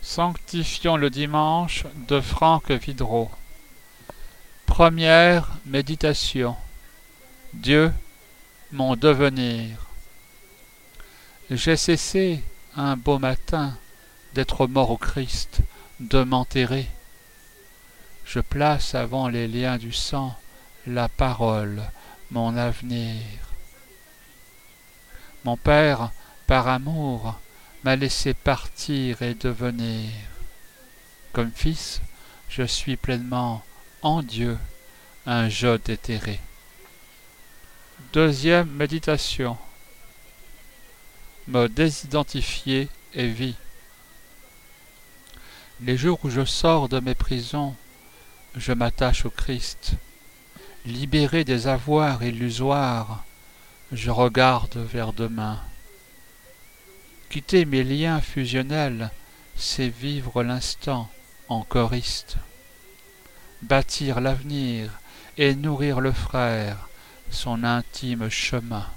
Sanctifions le dimanche de Franck Vidreau. Première méditation. Dieu, mon devenir. J'ai cessé, un beau matin, d'être mort au Christ, de m'enterrer. Je place avant les liens du sang la parole, mon avenir. Mon Père, par amour, m'a laissé partir et devenir. Comme fils, je suis pleinement en Dieu, un je déterré. Deuxième méditation. Me désidentifier et vie. Les jours où je sors de mes prisons, je m'attache au Christ. Libéré des avoirs illusoires, je regarde vers demain. Quitter mes liens fusionnels, c'est vivre l'instant en choriste. Bâtir l'avenir et nourrir le frère, son intime chemin.